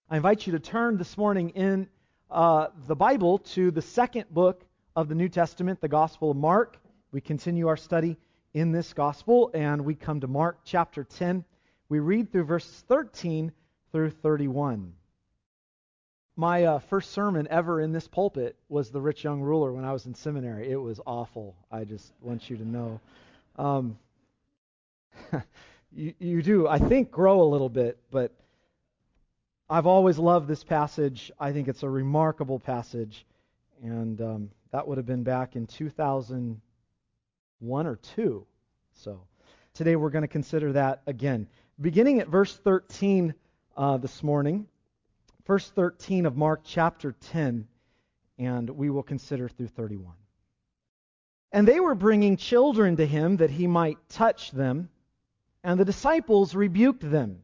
I invite you to turn this morning in the Bible to the second book of the New Testament, the Gospel of Mark. We continue our study in this Gospel, and we come to Mark chapter 10. We read through verses 13 through 31. My first sermon ever in this pulpit was the rich young ruler when I was in seminary. It was awful. I just want you to know. You do, I think, grow a little bit, but I've always loved this passage. I think it's a remarkable passage, and that would have been back in 2001 or 2. So today we're going to consider that again. Beginning at verse 13 this morning, verse 13 of Mark chapter 10, and we will consider through 31. And they were bringing children to him that he might touch them, and the disciples rebuked them.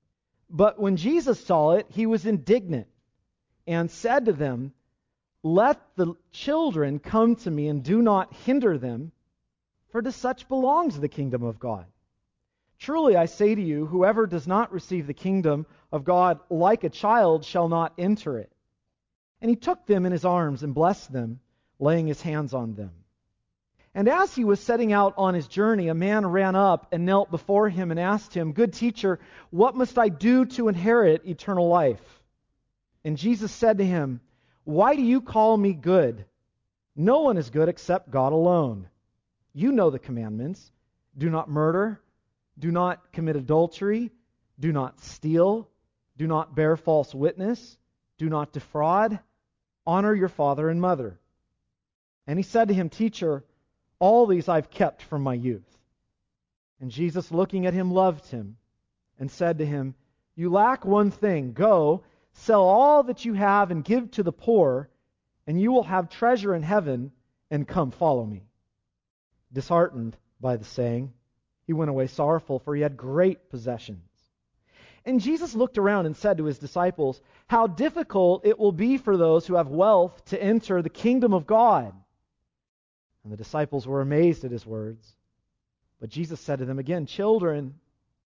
But when Jesus saw it, he was indignant and said to them, "Let the children come to me, and do not hinder them, for to such belongs the kingdom of God. Truly I say to you, whoever does not receive the kingdom of God like a child shall not enter it." And he took them in his arms and blessed them, laying his hands on them. And as he was setting out on his journey, a man ran up and knelt before him and asked him, "Good teacher, what must I do to inherit eternal life?" And Jesus said to him, "Why do you call me good? No one is good except God alone. You know the commandments. Do not murder. Do not commit adultery. Do not steal. Do not bear false witness. Do not defraud. Honor your father and mother." And he said to him, "Teacher, all these I've kept from my youth." And Jesus, looking at him, loved him and said to him, "You lack one thing. Go, sell all that you have and give to the poor, and you will have treasure in heaven, and come follow me." Disheartened by the saying, he went away sorrowful, for he had great possessions. And Jesus looked around and said to his disciples, "How difficult it will be for those who have wealth to enter the kingdom of God." And the disciples were amazed at his words. But Jesus said to them again, "Children,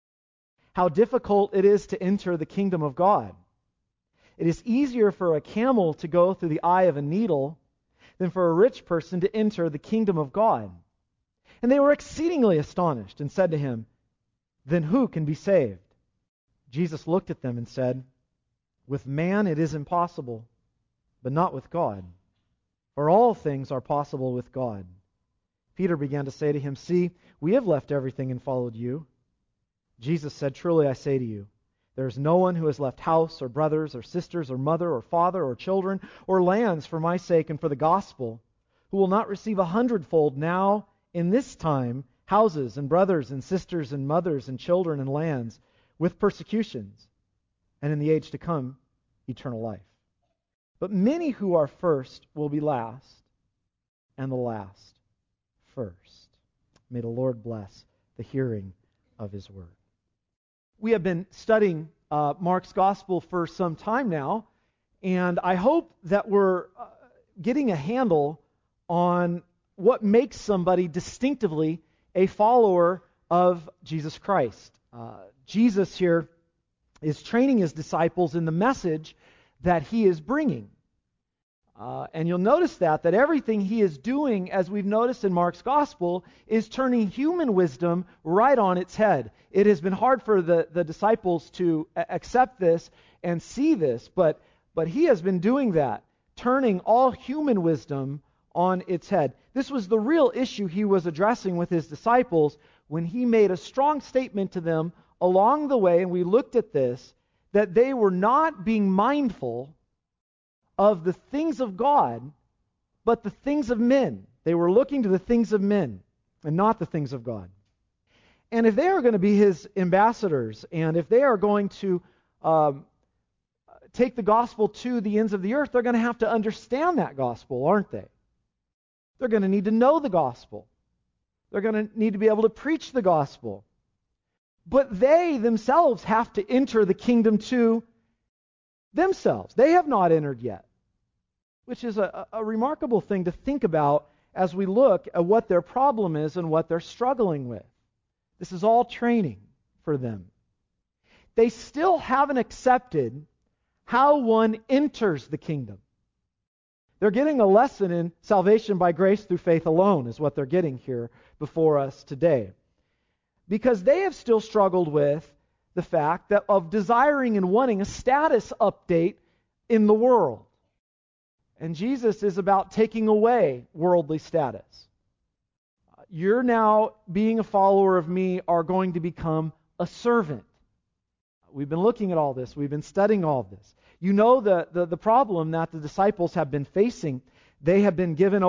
how difficult it is to enter the kingdom of God. It is easier for a camel to go through the eye of a needle than for a rich person to enter the kingdom of God." And they were exceedingly astonished and said to him, "Then who can be saved?" Jesus looked at them and said, "With man it is impossible, but not with God. For all things are possible with God." Peter began to say to him, "See, we have left everything and followed you." Jesus said, "Truly I say to you, there is no one who has left house or brothers or sisters or mother or father or children or lands for my sake and for the gospel, who will not receive 100-fold now in this time houses and brothers and sisters and mothers and children and lands, with persecutions, and in the age to come eternal life. But many who are first will be last, and the last first." May the Lord bless the hearing of his word. We have been studying Mark's gospel for some time now, and I hope that we're getting a handle on what makes somebody distinctively a follower of Jesus Christ. Jesus here is training his disciples in the message that he is bringing. And you'll notice that everything he is doing, as we've noticed in Mark's gospel, is turning human wisdom right on its head. It has been hard for the disciples to accept this and see this, but he has been doing that, turning all human wisdom on its head. This was the real issue he was addressing with his disciples when he made a strong statement to them along the way, and we looked at this, that they were not being mindful of the things of God, but the things of men. They were looking to the things of men and not the things of God. And if they are going to be his ambassadors, and if they are going to take the gospel to the ends of the earth, they're going to have to understand that gospel, aren't they? They're going to need to know the gospel. They're going to need to be able to preach the gospel. But they themselves have to enter the kingdom to themselves. They have not entered yet, which is a remarkable thing to think about as we look at what their problem is and what they're struggling with. This is all training for them. They still haven't accepted how one enters the kingdom. They're getting a lesson in salvation by grace through faith alone is what they're getting here before us today. Because they have still struggled with the fact that of desiring and wanting a status update in the world. And Jesus is about taking away worldly status. You're now, being a follower of me, are going to become a servant. We've been looking at all this. We've been studying all of this. You know the problem that the disciples have been facing. They have been given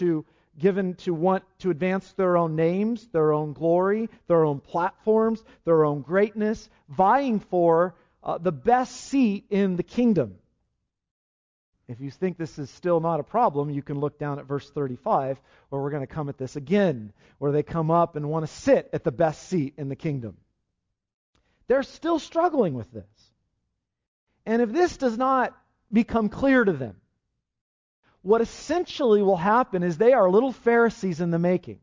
to want to advance their own names, their own glory, their own platforms, their own greatness, vying for the best seat in the kingdom. If you think this is still not a problem, you can look down at verse 35, where we're going to come at this again, where they come up and want to sit at the best seat in the kingdom. They're still struggling with this. And if this does not become clear to them, what essentially will happen is they are little Pharisees in the making.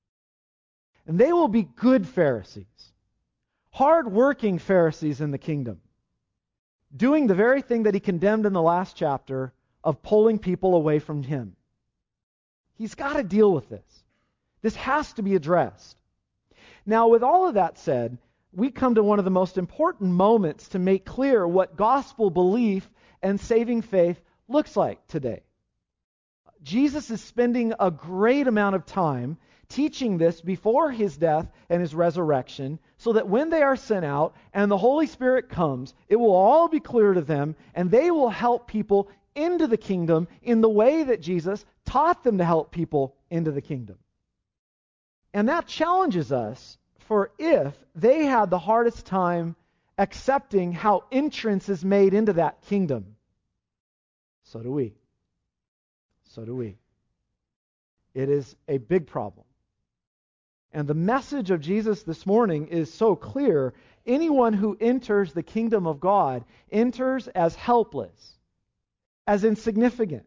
And they will be good Pharisees, hard-working Pharisees in the kingdom, doing the very thing that he condemned in the last chapter of pulling people away from him. He's got to deal with this. This has to be addressed. Now, with all of that said, we come to one of the most important moments to make clear what gospel belief and saving faith looks like today. Jesus is spending a great amount of time teaching this before his death and his resurrection, so that when they are sent out and the Holy Spirit comes, it will all be clear to them, and they will help people into the kingdom in the way that Jesus taught them to help people into the kingdom. And that challenges us, for if they had the hardest time accepting how entrance is made into that kingdom, so do we. So do we. It is a big problem. And the message of Jesus this morning is so clear. Anyone who enters the kingdom of God enters as helpless, as insignificant,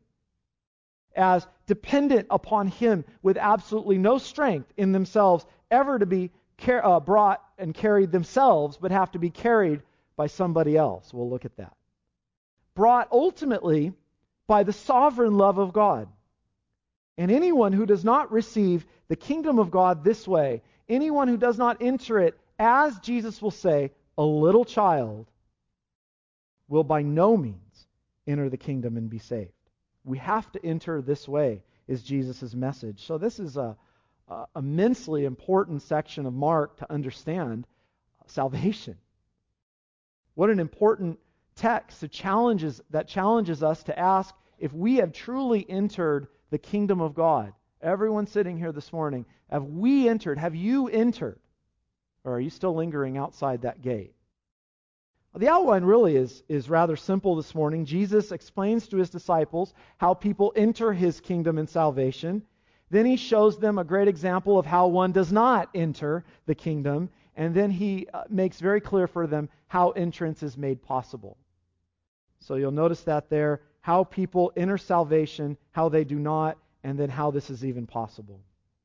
as dependent upon Him with absolutely no strength in themselves ever to be brought and carried themselves, but have to be carried by somebody else. We'll look at that. Brought ultimately by the sovereign love of God. And anyone who does not receive the kingdom of God this way, anyone who does not enter it, as Jesus will say, a little child, will by no means enter the kingdom and be saved. We have to enter this way, is Jesus' message. So this is a immensely important section of Mark to understand salvation. What an important text that challenges us to ask if we have truly entered the kingdom of God. Everyone sitting here this morning, have we entered? Have you entered? Or are you still lingering outside that gate? Well, the outline really is rather simple this morning. Jesus explains to his disciples how people enter his kingdom and salvation. Then he shows them a great example of how one does not enter the kingdom. And then he makes very clear for them how entrance is made possible. So you'll notice that there, how people enter salvation, how they do not, and then how this is even possible.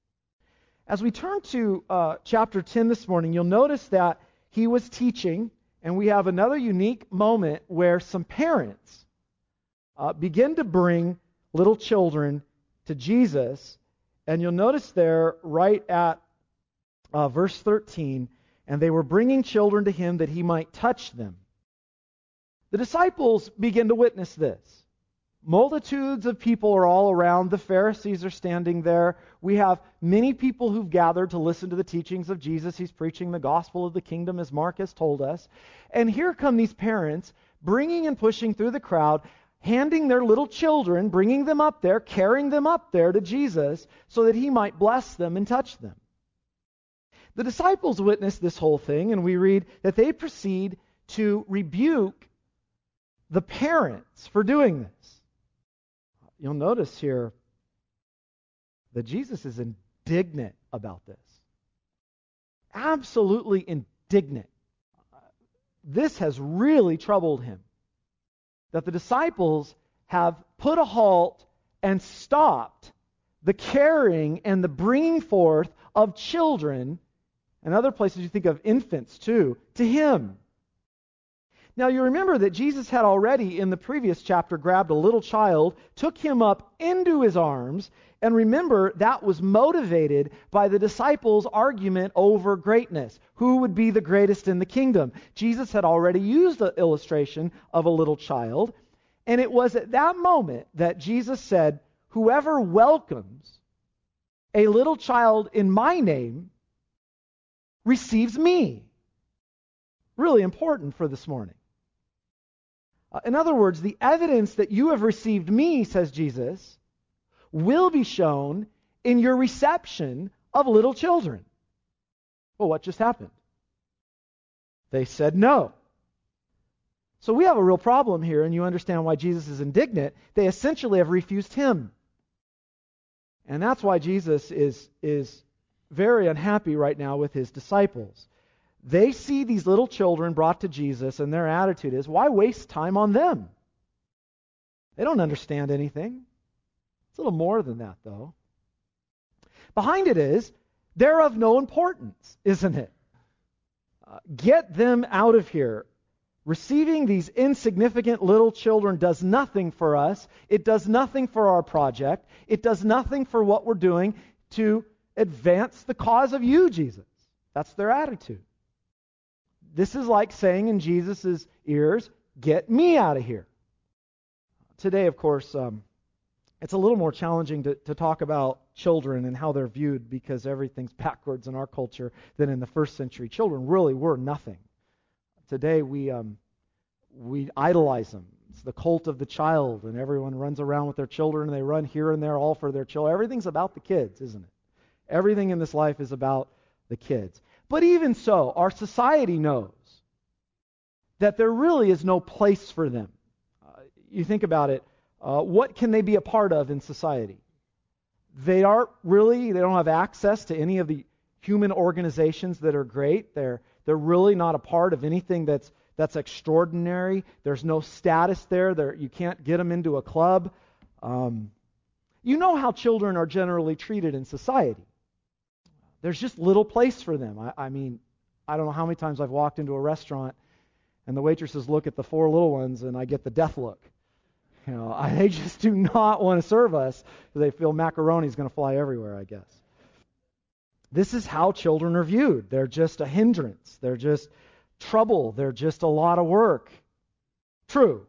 As we turn to chapter 10 this morning, you'll notice that he was teaching, and we have another unique moment where some parents begin to bring little children to Jesus. And you'll notice there, right at verse 13, and they were bringing children to him that he might touch them. The disciples begin to witness this. Multitudes of people are all around. The Pharisees are standing there. We have many people who've gathered to listen to the teachings of Jesus. He's preaching the gospel of the kingdom, as Mark has told us. And here come these parents bringing and pushing through the crowd, handing their little children, bringing them up there, carrying them up there to Jesus so that he might bless them and touch them. The disciples witness this whole thing, and we read that they proceed to rebuke the parents for doing this. You'll notice here that Jesus is indignant about this. Absolutely indignant. This has really troubled him. That the disciples have put a halt and stopped the carrying and the bringing forth of children, and other places you think of infants too, to him. Now you remember that Jesus had already in the previous chapter grabbed a little child, took him up into his arms, and remember that was motivated by the disciples' argument over greatness. Who would be the greatest in the kingdom? Jesus had already used the illustration of a little child, and it was at that moment that Jesus said, "Whoever welcomes a little child in my name receives me." Really important for this morning. In other words, the evidence that you have received me, says Jesus, will be shown in your reception of little children. Well, what just happened? They said no. So we have a real problem here, and you understand why Jesus is indignant. They essentially have refused him. And that's why Jesus is very unhappy right now with his disciples. They see these little children brought to Jesus, and their attitude is, why waste time on them? They don't understand anything. It's a little more than that, though. Behind it is, they're of no importance, isn't it? Get them out of here. Receiving these insignificant little children does nothing for us. It does nothing for our project. It does nothing for what we're doing to advance the cause of you, Jesus. That's their attitude. This is like saying in Jesus' ears, get me out of here. Today, of course, it's a little more challenging to talk about children and how they're viewed because everything's backwards in our culture than in the first century. Children really were nothing. Today, we idolize them. It's the cult of the child, and everyone runs around with their children, and they run here and there all for their children. Everything's about the kids, isn't it? Everything in this life is about the kids. But even so, our society knows that there really is no place for them. You think about it, what can they be a part of in society? They don't have access to any of the human organizations that are great. They're really not a part of anything that's extraordinary. There's no status there. You can't get them into a club. You know how children are generally treated in society. There's just little place for them. I mean, I don't know how many times I've walked into a restaurant and the waitresses look at the four little ones and I get the death look. They just do not want to serve us because they feel macaroni's going to fly everywhere, I guess. This is how children are viewed. They're just a hindrance. They're just trouble. They're just a lot of work. True.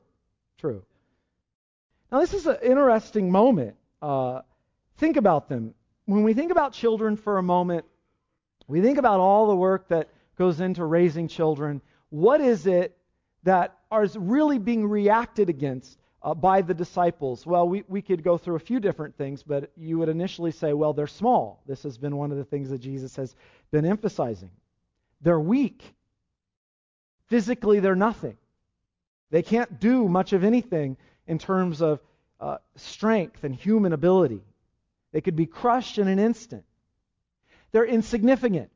Now, this is an interesting moment. Think about them. When we think about children for a moment, we think about all the work that goes into raising children. What is it that is really being reacted against by the disciples? Well, we could go through a few different things, but you would initially say, well, they're small. This has been one of the things that Jesus has been emphasizing. They're weak. Physically, they're nothing. They can't do much of anything in terms of strength and human ability. They could be crushed in an instant. They're insignificant.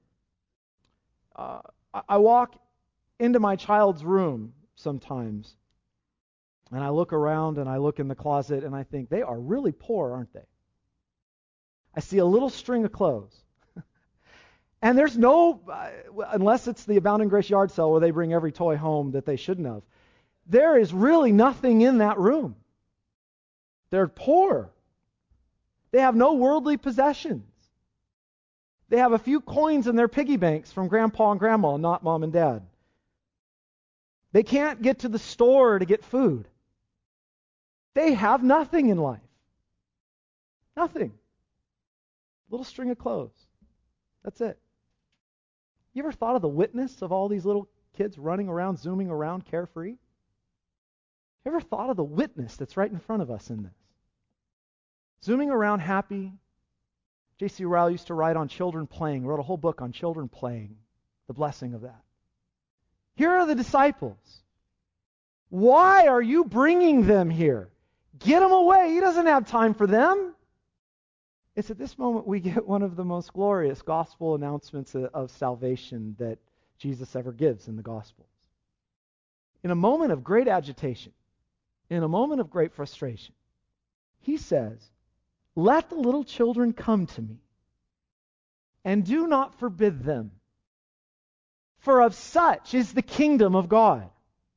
I walk into my child's room sometimes, and I look around and I look in the closet and I think, they are really poor, aren't they? I see a little string of clothes. And there's no, unless it's the Abounding Grace yard sale where they bring every toy home that they shouldn't have, there is really nothing in that room. They're poor. They have no worldly possessions. They have a few coins in their piggy banks from Grandpa and Grandma, not Mom and Dad. They can't get to the store to get food. They have nothing in life. Nothing. Little string of clothes. That's it. You ever thought of the witness of all these little kids running around, zooming around, carefree? You ever thought of the witness that's right in front of us in this? Zooming around happy. J.C. Ryle used to write on children playing, wrote a whole book on children playing, the blessing of that. Here are the disciples. Why are you bringing them here? Get them away. He doesn't have time for them. It's at this moment we get one of the most glorious gospel announcements of salvation that Jesus ever gives in the Gospels. In a moment of great agitation, in a moment of great frustration, he says, "Let the little children come to me, and do not forbid them. For of such is the kingdom of God."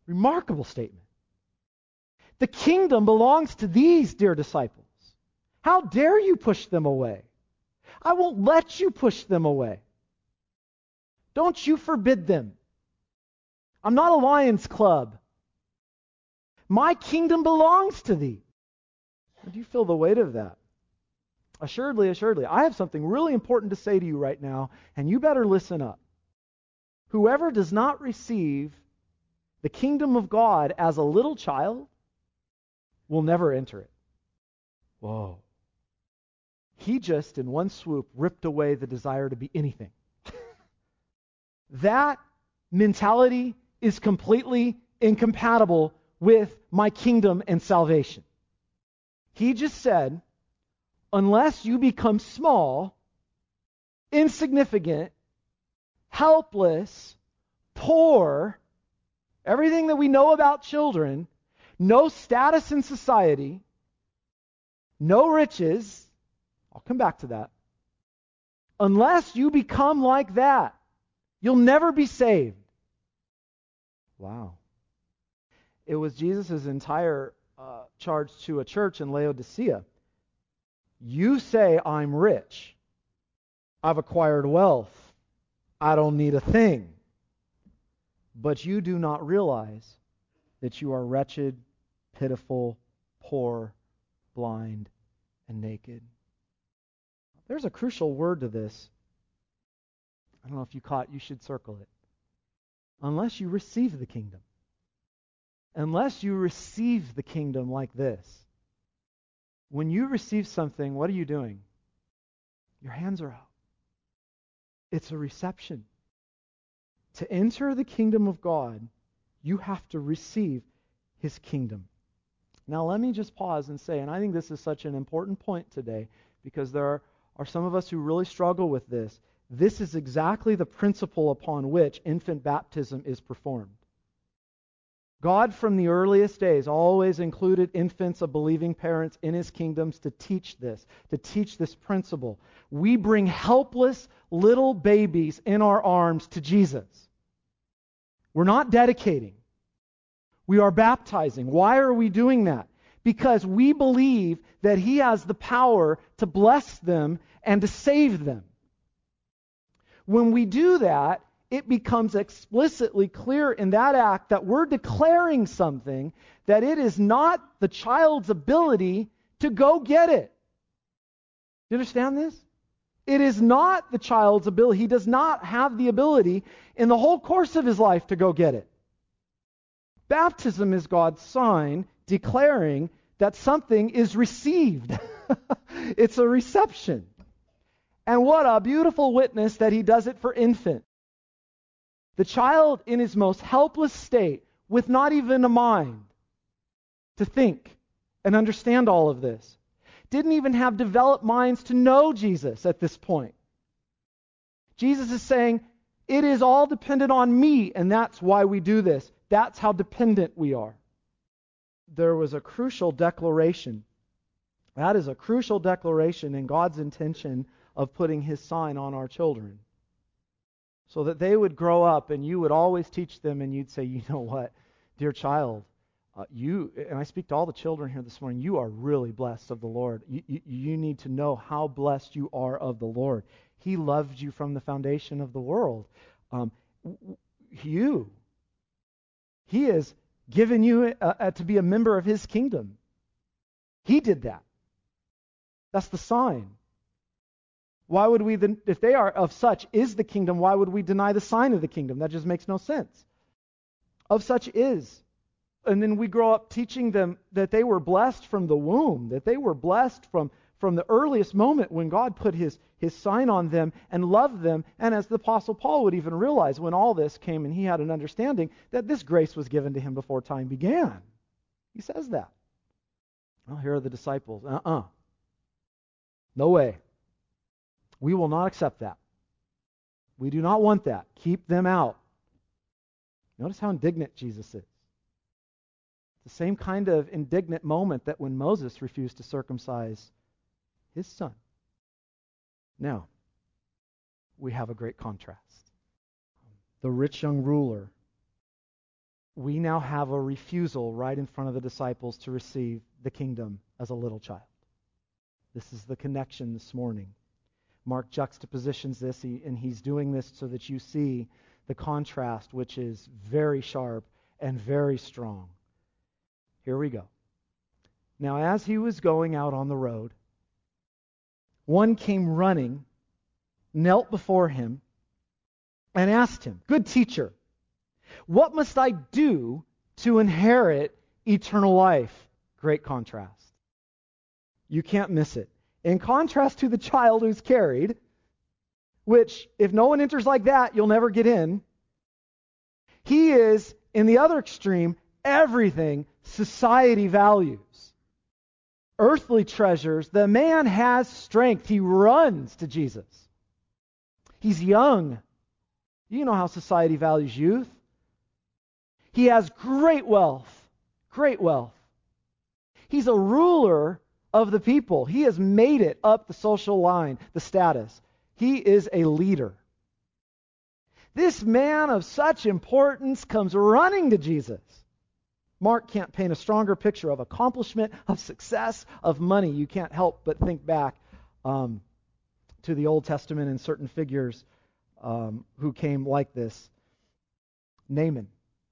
Remarkable statement. The kingdom belongs to these, dear disciples. How dare you push them away? I won't let you push them away. Don't you forbid them. I'm not a Lions Club. My kingdom belongs to thee. Do you feel the weight of that? Assuredly, assuredly, I have something really important to say to you right now, and you better listen up. Whoever does not receive the kingdom of God as a little child will never enter it. Whoa. He just, in one swoop, ripped away the desire to be anything. That mentality is completely incompatible with my kingdom and salvation. He just said, unless you become small, insignificant, helpless, poor, everything that we know about children, no status in society, no riches, I'll come back to that. Unless you become like that, you'll never be saved. Wow. It was Jesus' entire charge to a church in Laodicea. You say, I'm rich. I've acquired wealth. I don't need a thing. But you do not realize that you are wretched, pitiful, poor, blind, and naked. There's a crucial word to this. I don't know if you caught it. You should circle it. Unless you receive the kingdom. Unless you receive the kingdom like this. When you receive something, what are you doing? Your hands are out. It's a reception. To enter the kingdom of God, you have to receive His kingdom. Now let me just pause and say, and I think this is such an important point today, because there are some of us who really struggle with this. This is exactly the principle upon which infant baptism is performed. God from the earliest days always included infants of believing parents in His kingdoms to teach this principle. We bring helpless little babies in our arms to Jesus. We're not dedicating. We are baptizing. Why are we doing that? Because we believe that He has the power to bless them and to save them. When we do that, it becomes explicitly clear in that act that we're declaring something, that it is not the child's ability to go get it. Do you understand this? It is not the child's ability. He does not have the ability in the whole course of his life to go get it. Baptism is God's sign declaring that something is received. It's a reception. And what a beautiful witness that He does it for infant. The child in his most helpless state, with not even a mind to think and understand all of this, didn't even have developed minds to know Jesus at this point. Jesus is saying, it is all dependent on me, and that's why we do this. That's how dependent we are. There was a crucial declaration. That is a crucial declaration in God's intention of putting His sign on our children. So that they would grow up and you would always teach them, and you'd say, you know what, dear child, and I speak to all the children here this morning, you are really blessed of the Lord. You need to know how blessed you are of the Lord. He loved you from the foundation of the world. He has given you to be a member of His kingdom. He did that. That's the sign. Why would we then, if they are of such is the kingdom, why would we deny the sign of the kingdom? That just makes no sense. Of such is. And then we grow up teaching them that they were blessed from the womb, that they were blessed from the earliest moment when God put His sign on them and loved them. And as the Apostle Paul would even realize when all this came and he had an understanding that this grace was given to him before time began. He says that. Well, here are the disciples. No way. We will not accept that. We do not want that. Keep them out. Notice how indignant Jesus is. It's the same kind of indignant moment that when Moses refused to circumcise his son. Now, we have a great contrast. The rich young ruler we now have a refusal right in front of the disciples to receive the kingdom as a little child. This is the connection this morning. Mark juxtapositions this, and he's doing this so that you see the contrast, which is very sharp and very strong. Here we go. Now, as he was going out on the road, one came running, knelt before him, and asked him, "Good teacher, what must I do to inherit eternal life?" Great contrast. You can't miss it. In contrast to the child who's carried, which, if no one enters like that, you'll never get in, he is, in the other extreme, everything society values. Earthly treasures, the man has strength. He runs to Jesus. He's young. You know how society values youth. He has great wealth. Great wealth. He's a ruler of the people. He has made it up the social line, the status. He is a leader. This man of such importance comes running to Jesus. Mark can't paint a stronger picture of accomplishment, of success, of money. You can't help but think back to the Old Testament and certain figures who came like this. Naaman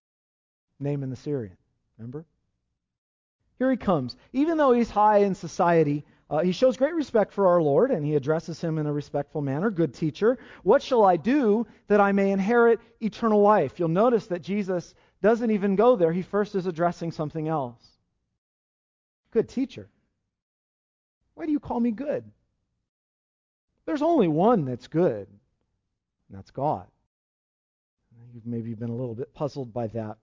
the Syrian. Remember? Here he comes. Even though he's high in society, he shows great respect for our Lord, and he addresses him in a respectful manner. Good teacher, what shall I do that I may inherit eternal life? You'll notice that Jesus doesn't even go there. He first is addressing something else. Good teacher, why do you call me good? There's only one that's good, and that's God. You've maybe been a little bit puzzled by that.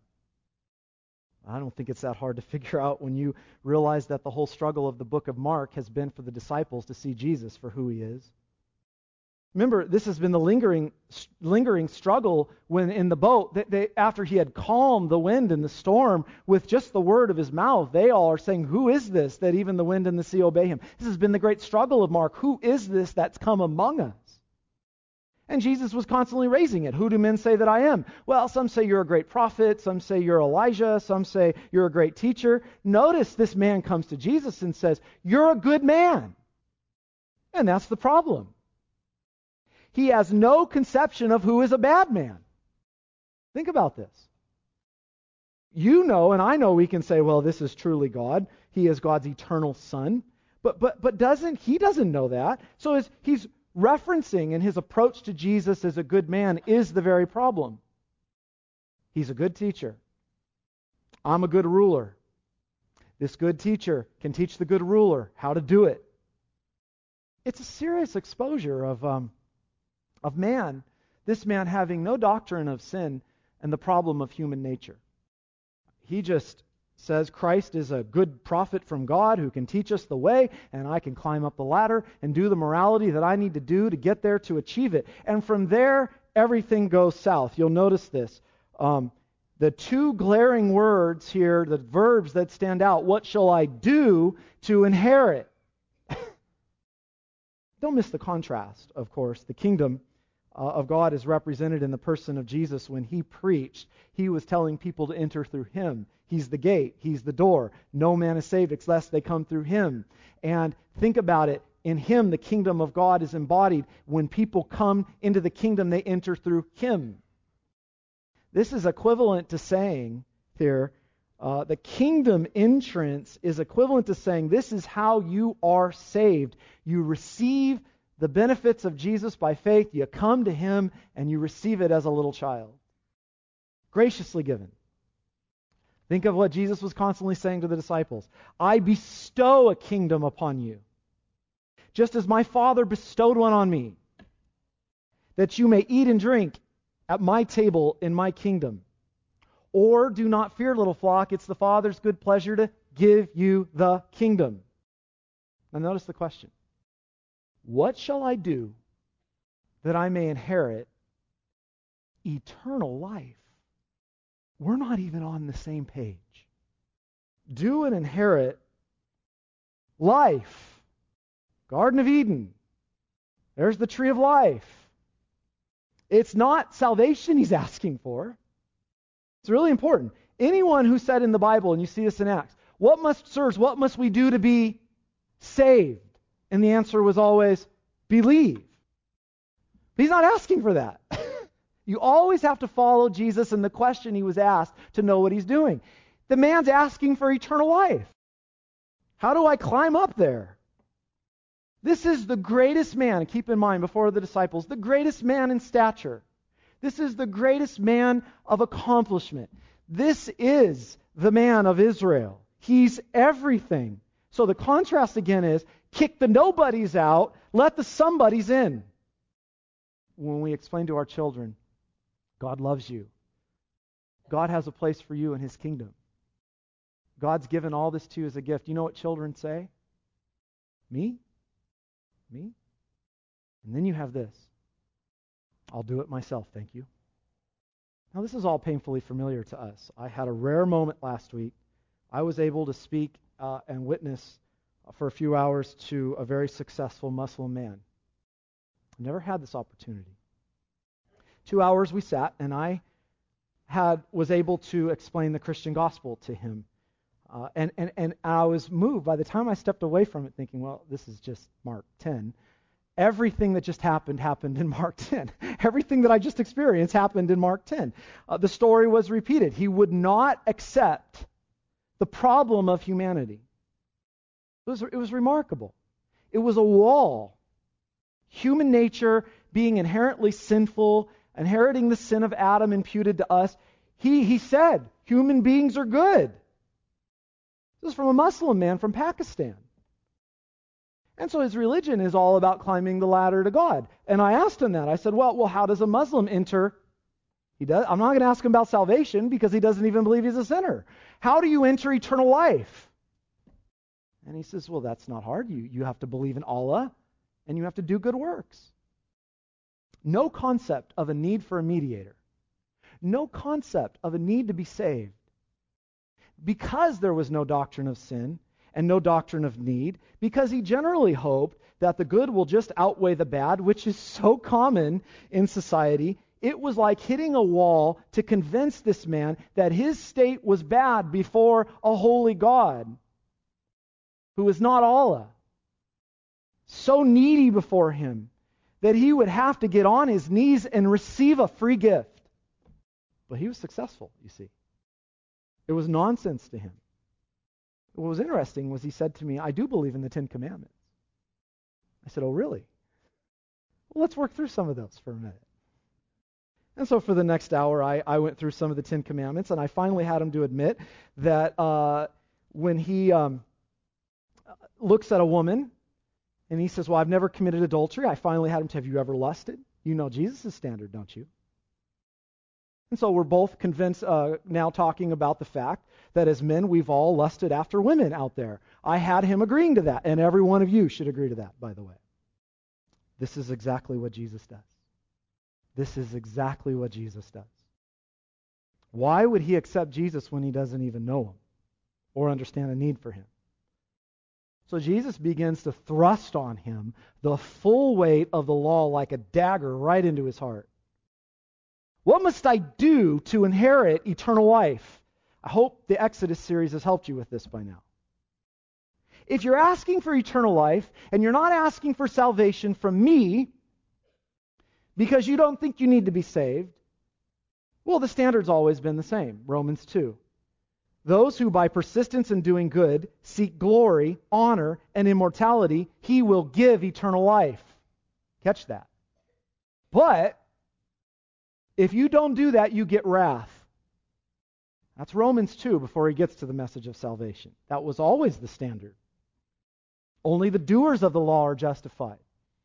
I don't think it's that hard to figure out when you realize that the whole struggle of the book of Mark has been for the disciples to see Jesus for who he is. Remember, this has been the lingering struggle when in the boat, after he had calmed the wind and the storm with just the word of his mouth, they all are saying, "Who is this that even the wind and the sea obey him?" This has been the great struggle of Mark. Who is this that's come among us? And Jesus was constantly raising it. Who do men say that I am? Well, some say you're a great prophet. Some say you're Elijah. Some say you're a great teacher. Notice this man comes to Jesus and says, "You're a good man." And that's the problem. He has no conception of who is a bad man. Think about this. You know, and I know we can say, well, this is truly God. He is God's eternal Son. But he doesn't know that. So he's referencing in his approach to Jesus as a good man is the very problem. He's a good teacher. I'm a good ruler. This good teacher can teach the good ruler how to do it. It's a serious exposure of man, this man having no doctrine of sin and the problem of human nature. He just says Christ is a good prophet from God who can teach us the way, and I can climb up the ladder and do the morality that I need to do to get there to achieve it. And from there, everything goes south. You'll notice this. The two glaring words here, the verbs that stand out, what shall I do to inherit? Don't miss the contrast, of course. The kingdom of God is represented in the person of Jesus. When he preached, he was telling people to enter through him. He's the gate. He's the door. No man is saved unless they come through him. And think about it. In him, the kingdom of God is embodied. When people come into the kingdom, they enter through him. This is equivalent to saying here, the kingdom entrance is equivalent to saying this is how you are saved. You receive the benefits of Jesus by faith. You come to him and you receive it as a little child. Graciously given. Think of what Jesus was constantly saying to the disciples. I bestow a kingdom upon you, just as my Father bestowed one on me, that you may eat and drink at my table in my kingdom. Or do not fear, little flock, it's the Father's good pleasure to give you the kingdom. Now notice the question. What shall I do that I may inherit eternal life? We're not even on the same page. Do and inherit life. Garden of Eden. There's the tree of life. It's not salvation he's asking for. It's really important. Anyone who said in the Bible, and you see this in Acts, what must we do to be saved? And the answer was always, believe. But he's not asking for that. You always have to follow Jesus and the question he was asked to know what he's doing. The man's asking for eternal life. How do I climb up there? This is the greatest man, keep in mind, before the disciples, the greatest man in stature. This is the greatest man of accomplishment. This is the man of Israel. He's everything. So the contrast again is, kick the nobodies out, let the somebodies in. When we explain to our children, God loves you. God has a place for you in His kingdom. God's given all this to you as a gift. You know what children say? Me? Me? And then you have this. I'll do it myself, thank you. Now this is all painfully familiar to us. I had a rare moment last week. I was able to speak and witness for a few hours to a very successful Muslim man. I never had this opportunity. 2 hours we sat, and I was able to explain the Christian gospel to him. And I was moved by the time I stepped away from it thinking, well, this is just Mark 10. Everything that just happened in Mark 10. Everything that I just experienced happened in Mark 10. The story was repeated. He would not accept the problem of humanity. It was remarkable. It was a wall. Human nature being inherently sinful, inheriting the sin of Adam imputed to us. He said, human beings are good. This is from a Muslim man from Pakistan. And so his religion is all about climbing the ladder to God. And I asked him that. I said, well, how does a Muslim enter? I'm not going to ask him about salvation because he doesn't even believe he's a sinner. How do you enter eternal life? And he says, well, that's not hard. You have to believe in Allah and you have to do good works. No concept of a need for a mediator. No concept of a need to be saved. Because there was no doctrine of sin and no doctrine of need, because he generally hoped that the good will just outweigh the bad, which is so common in society, it was like hitting a wall to convince this man that his state was bad before a holy God who is not Allah. So needy before him that he would have to get on his knees and receive a free gift. But he was successful, you see. It was nonsense to him. What was interesting was he said to me, I do believe in the 10 Commandments. I said, oh, really? Well, let's work through some of those for a minute. And so for the next hour, I went through some of the 10 Commandments, and I finally had him to admit that when he looks at a woman, and he says, well, I've never committed adultery, I finally had him to, have you ever lusted? You know Jesus' standard, don't you? And so we're both convinced now talking about the fact that as men, we've all lusted after women out there. I had him agreeing to that, and every one of you should agree to that, by the way. This is exactly what Jesus does. This is exactly what Jesus does. Why would he accept Jesus when he doesn't even know him or understand a need for him? So Jesus begins to thrust on him the full weight of the law like a dagger right into his heart. What must I do to inherit eternal life? I hope the Exodus series has helped you with this by now. If you're asking for eternal life and you're not asking for salvation from me because you don't think you need to be saved, well, the standard's always been the same. Romans 2. Those who by persistence in doing good seek glory, honor, and immortality, he will give eternal life. Catch that. But if you don't do that, you get wrath. That's Romans 2 before he gets to the message of salvation. That was always the standard. Only the doers of the law are justified.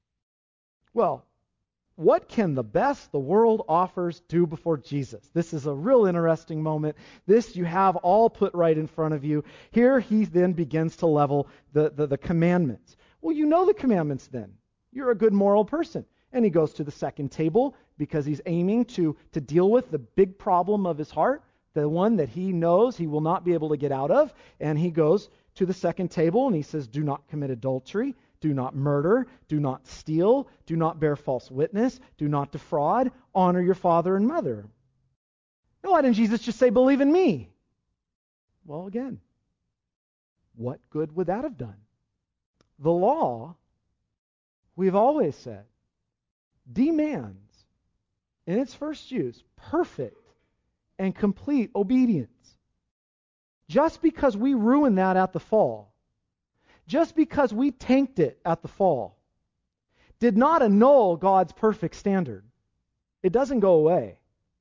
Well, what can the best the world offers do before Jesus? This is a real interesting moment. This you have all put right in front of you. Here he then begins to level the commandments. Well, you know the commandments then. You're a good moral person. And he goes to the second table because he's aiming to deal with the big problem of his heart, the one that he knows he will not be able to get out of. And he goes to the second table and he says, do not commit adultery, do not murder, do not steal, do not bear false witness, do not defraud, honor your father and mother. Now, why didn't Jesus just say, believe in me? Well, again, what good would that have done? The law, we've always said, demands, in its first use, perfect and complete obedience. Just because we ruined that at the fall, just because we tanked it at the fall, did not annul God's perfect standard. It doesn't go away.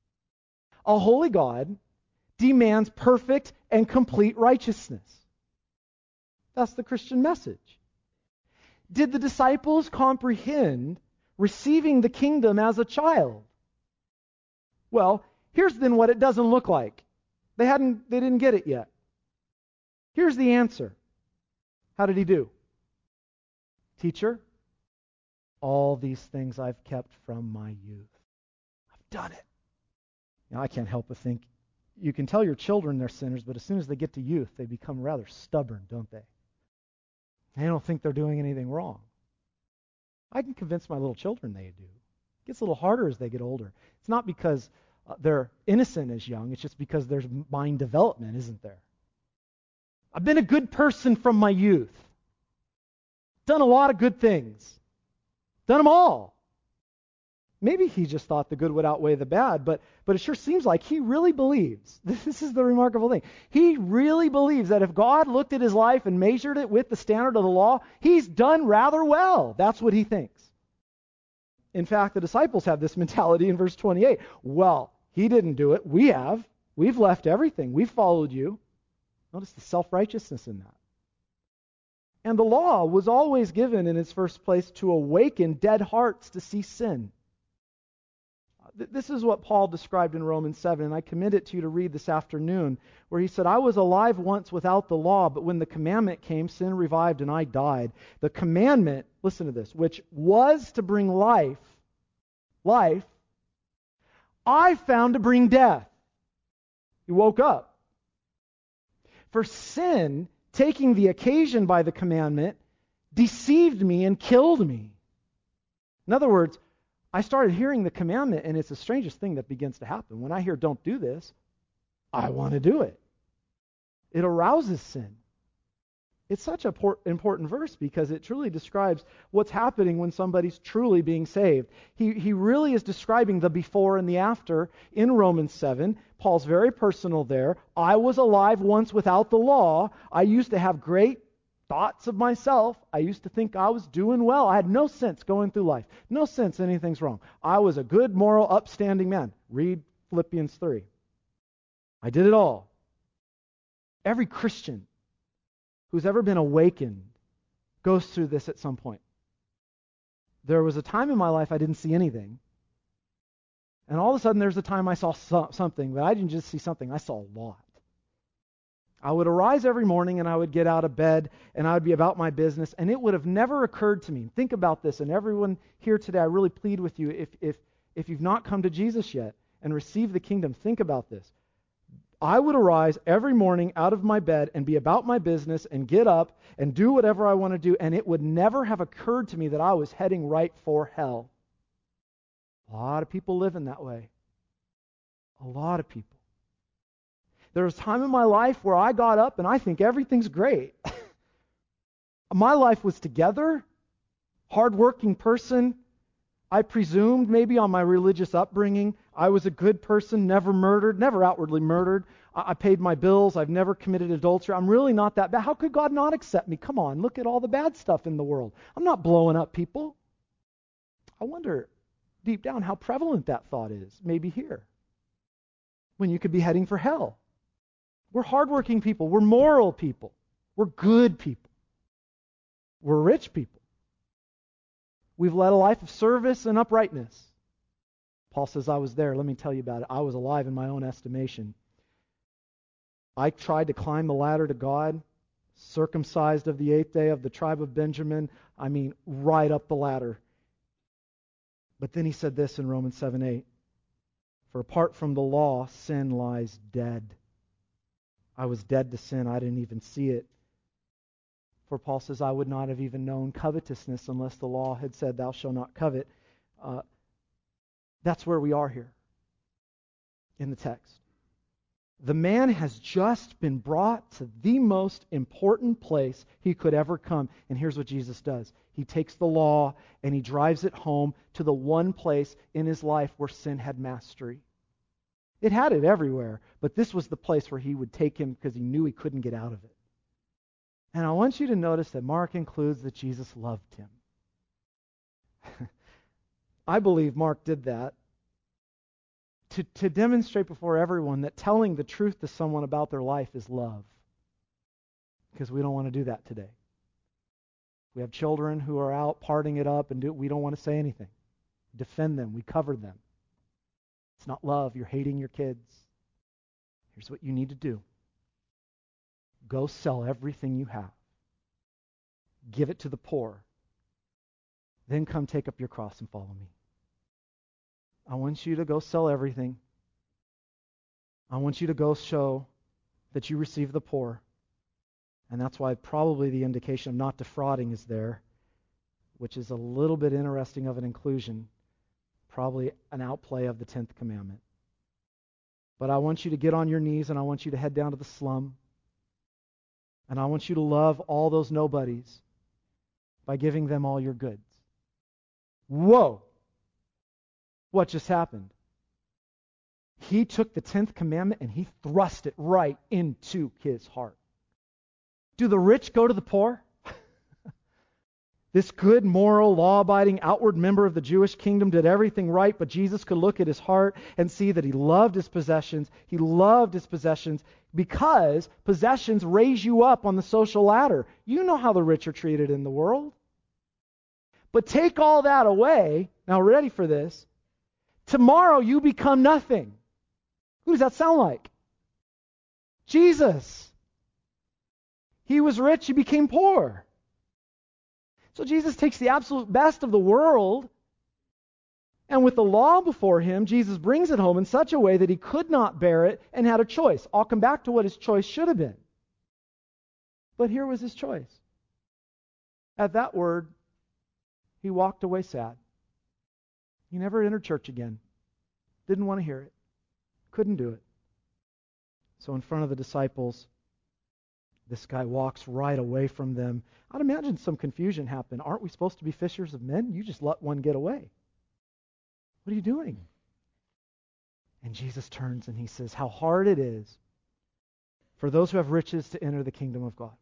A holy God demands perfect and complete righteousness. That's the Christian message. Did the disciples comprehend receiving the kingdom as a child? Well, here's then what it doesn't look like. They didn't get it yet. Here's the answer. How did he do? Teacher, all these things I've kept from my youth. I've done it. Now, I can't help but think, you can tell your children they're sinners, but as soon as they get to youth, they become rather stubborn, don't they? They don't think they're doing anything wrong. I can convince my little children they do. It gets a little harder as they get older. It's not because they're innocent as young. It's just because there's mind development, isn't there? I've been a good person from my youth. Done a lot of good things. Done them all. Maybe he just thought the good would outweigh the bad, but it sure seems like he really believes. This is the remarkable thing. He really believes that if God looked at his life and measured it with the standard of the law, he's done rather well. That's what he thinks. In fact, the disciples have this mentality in verse 28. Well, he didn't do it. We have. We've left everything. We've followed you. Notice the self-righteousness in that. And the law was always given in its first place to awaken dead hearts to see sin. This is what Paul described in Romans 7, and I commend it to you to read this afternoon, where he said, I was alive once without the law, but when the commandment came, sin revived and I died. The commandment, listen to this, which was to bring life, I found to bring death. He woke up. For sin, taking the occasion by the commandment, deceived me and killed me. In other words, I started hearing the commandment, and it's the strangest thing that begins to happen. When I hear, don't do this, I want to do it. It arouses sin. It's such an important verse because it truly describes what's happening when somebody's truly being saved. He really is describing the before and the after in Romans 7. Paul's very personal there. I was alive once without the law. I used to have great thoughts of myself. I used to think I was doing well. I had no sense going through life. No sense anything's wrong. I was a good, moral, upstanding man. Read Philippians 3. I did it all. Every Christian who's ever been awakened goes through this at some point. There was a time in my life I didn't see anything. And all of a sudden there's a time I saw something, but I didn't just see something, I saw a lot. I would arise every morning and I would get out of bed and I would be about my business, and it would have never occurred to me. Think about this, and everyone here today, I really plead with you, if you've not come to Jesus yet and received the kingdom, think about this. I would arise every morning out of my bed and be about my business and get up and do whatever I want to do, and it would never have occurred to me that I was heading right for hell. A lot of people live in that way. A lot of people. There was a time in my life where I got up and I think everything's great. My life was together, hardworking person. I presumed maybe on my religious upbringing, I was a good person, never murdered, never outwardly murdered. I paid my bills. I've never committed adultery. I'm really not that bad. How could God not accept me? Come on, look at all the bad stuff in the world. I'm not blowing up people. I wonder deep down how prevalent that thought is, maybe here, when you could be heading for hell. We're hardworking people. We're moral people. We're good people. We're rich people. We've led a life of service and uprightness. Paul says, I was there. Let me tell you about it. I was alive in my own estimation. I tried to climb the ladder to God, circumcised of the 8th day of the tribe of Benjamin. I mean, right up the ladder. But then he said this in Romans 7:8. For apart from the law, sin lies dead. I was dead to sin. I didn't even see it. For Paul says, I would not have even known covetousness unless the law had said, thou shalt not covet. That's where we are here in the text. The man has just been brought to the most important place he could ever come. And here's what Jesus does. He takes the law and he drives it home to the one place in his life where sin had mastery. It had it everywhere, but this was the place where he would take him because he knew he couldn't get out of it. And I want you to notice that Mark includes that Jesus loved him. I believe Mark did that to demonstrate before everyone that telling the truth to someone about their life is love. Because we don't want to do that today. We have children who are out partying it up, and we don't want to say anything. Defend them. We cover them. It's not love. You're hating your kids. Here's what you need to do. Go sell everything you have. Give it to the poor. Then come take up your cross and follow me. I want you to go sell everything. I want you to go show that you receive the poor. And that's why probably the indication of not defrauding is there, which is a little bit interesting of an inclusion, probably an outplay of the 10th commandment. But I want you to get on your knees and I want you to head down to the slum. And I want you to love all those nobodies by giving them all your goods. Whoa! What just happened? He took the 10th commandment and he thrust it right into his heart. Do the rich go to the poor? This good, moral, law-abiding, outward member of the Jewish kingdom did everything right, but Jesus could look at his heart and see that he loved his possessions. He loved his possessions because possessions raise you up on the social ladder. You know how the rich are treated in the world. But take all that away. Now, ready for this? Tomorrow you become nothing. Who does that sound like? Jesus. He was rich, he became poor. So Jesus takes the absolute best of the world, and with the law before him, Jesus brings it home in such a way that he could not bear it and had a choice. I'll come back to what his choice should have been. But here was his choice. At that word, he walked away sad. He never entered church again. Didn't want to hear it. Couldn't do it. So in front of the disciples, this guy walks right away from them. I'd imagine some confusion happened. Aren't we supposed to be fishers of men? You just let one get away. What are you doing? And Jesus turns and he says, how hard it is for those who have riches to enter the kingdom of God.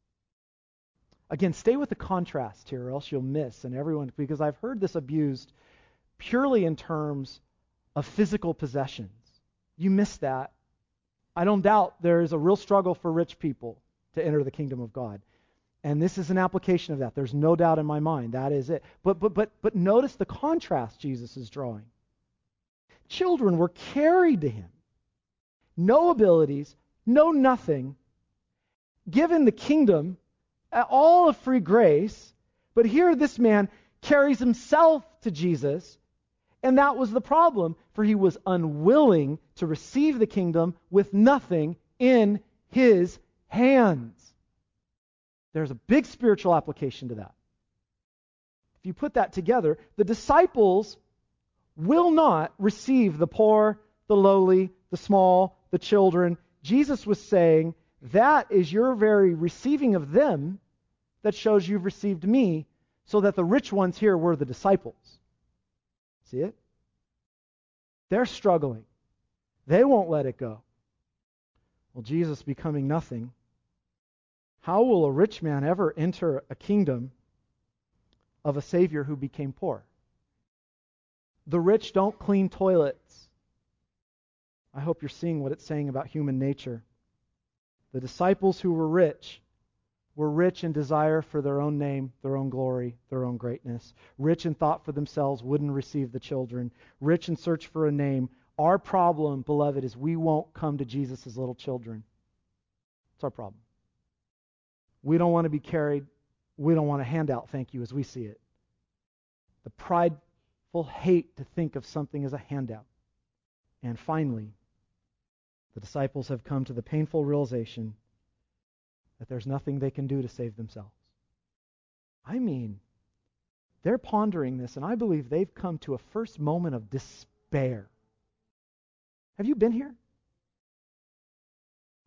Again, stay with the contrast here or else you'll miss. And everyone, because I've heard this abused purely in terms of physical possessions. You miss that. I don't doubt there is a real struggle for rich people to enter the kingdom of God. And this is an application of that. There's no doubt in my mind. That is it. But notice the contrast Jesus is drawing. Children were carried to him. No abilities, no nothing. Given the kingdom, all of free grace. But here this man carries himself to Jesus. And that was the problem, for he was unwilling to receive the kingdom with nothing in his hands. There's a big spiritual application to that. If you put that together, the disciples will not receive the poor, the lowly, the small, the children. Jesus was saying, that is your very receiving of them that shows you've received me, so that the rich ones here were the disciples. See it? They're struggling. They won't let it go. Well, Jesus becoming nothing. How will a rich man ever enter a kingdom of a Savior who became poor? The rich don't clean toilets. I hope you're seeing what it's saying about human nature. The disciples who were rich in desire for their own name, their own glory, their own greatness. Rich in thought for themselves, wouldn't receive the children. Rich in search for a name. Our problem, beloved, is we won't come to Jesus as little children. It's our problem. We don't want to be carried. We don't want a handout, thank you, as we see it. The prideful hate to think of something as a handout. And finally, the disciples have come to the painful realization that there's nothing they can do to save themselves. I mean, they're pondering this, and I believe they've come to a first moment of despair. Have you been here?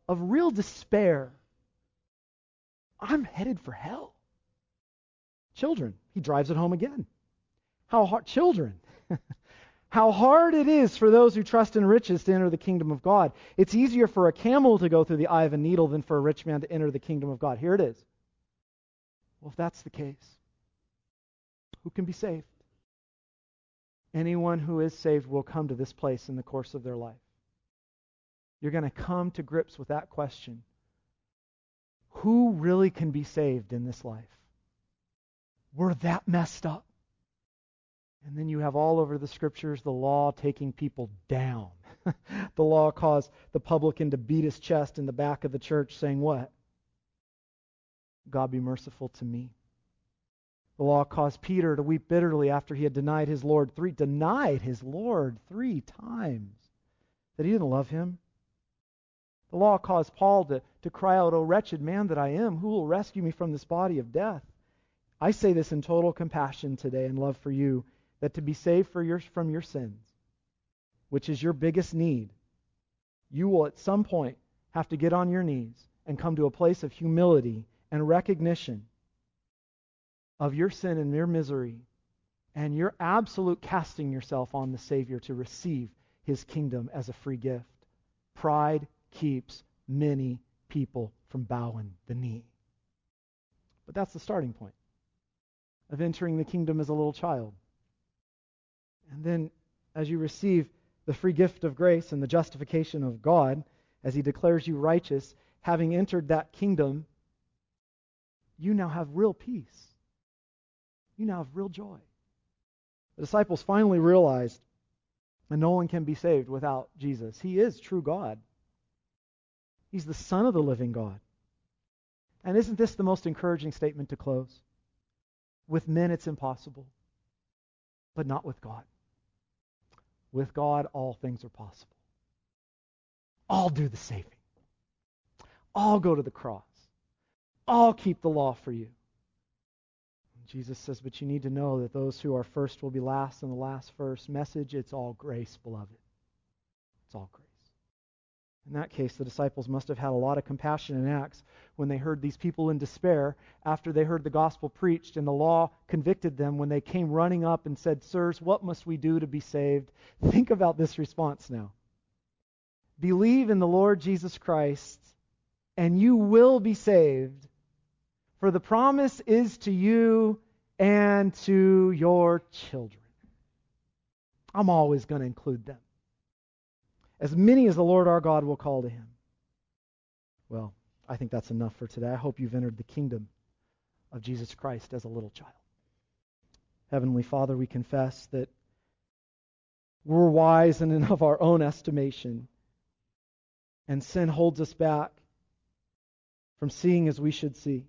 of real despair. I'm headed for hell. Children, he drives it home again. Children, how hard it is for those who trust in riches to enter the kingdom of God. It's easier for a camel to go through the eye of a needle than for a rich man to enter the kingdom of God. Here it is. Well, if that's the case, who can be saved? Anyone who is saved will come to this place in the course of their life. You're going to come to grips with that question. Who really can be saved in this life? We're that messed up. And then you have all over the scriptures the law taking people down. The law caused the publican to beat his chest in the back of the church saying what? God be merciful to me. The law caused Peter to weep bitterly after he had denied his Lord three times. That he didn't love him. The law caused Paul to cry out, "O wretched man that I am, who will rescue me from this body of death?" I say this in total compassion today and love for you, that to be saved from your sins, which is your biggest need, you will at some point have to get on your knees and come to a place of humility and recognition of your sin and your misery, and your absolute casting yourself on the Savior to receive His kingdom as a free gift. Pride keeps many people from bowing the knee. But that's the starting point of entering the kingdom as a little child. And then as you receive the free gift of grace and the justification of God, as He declares you righteous, having entered that kingdom, you now have real peace. You now have real joy. The disciples finally realized that no one can be saved without Jesus. He is true God. He's the Son of the living God. And isn't this the most encouraging statement to close? With men it's impossible, but not with God. With God all things are possible. All do the saving. All go to the cross. All keep the law for you. Jesus says, but you need to know that those who are first will be last and the last first. Message, it's all grace, beloved. It's all grace. In that case, the disciples must have had a lot of compassion in Acts when they heard these people in despair after they heard the gospel preached and the law convicted them when they came running up and said, "Sirs, what must we do to be saved?" Think about this response now. Believe in the Lord Jesus Christ and you will be saved. For the promise is to you and to your children. I'm always going to include them. As many as the Lord our God will call to Him. Well, I think that's enough for today. I hope you've entered the kingdom of Jesus Christ as a little child. Heavenly Father, we confess that we're wise and of our own estimation, and sin holds us back from seeing as we should see.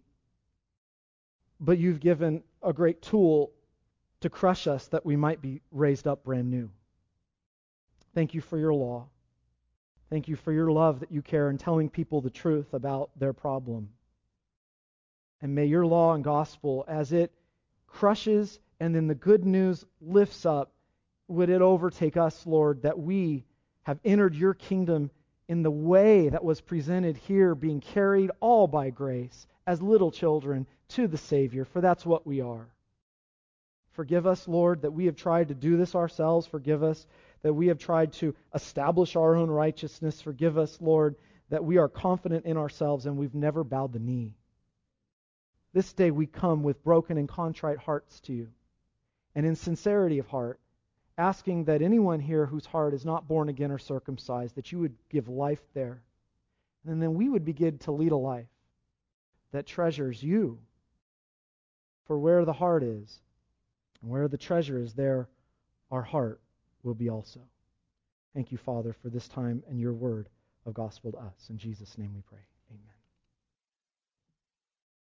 But you've given a great tool to crush us that we might be raised up brand new. Thank you for your law. Thank you for your love that you care in telling people the truth about their problem. And may your law and gospel, as it crushes and then the good news lifts up, would it overtake us, Lord, that we have entered your kingdom in the way that was presented here, being carried all by grace as little children to the Savior, for that's what we are. Forgive us, Lord, that we have tried to do this ourselves. Forgive us that we have tried to establish our own righteousness. Forgive us, Lord, that we are confident in ourselves and we've never bowed the knee. This day we come with broken and contrite hearts to you, and in sincerity of heart, asking that anyone here whose heart is not born again or circumcised, that you would give life there. And then we would begin to lead a life that treasures you. For where the heart is, and where the treasure is, there our heart will be also. Thank you, Father, for this time and your word of gospel to us. In Jesus' name we pray.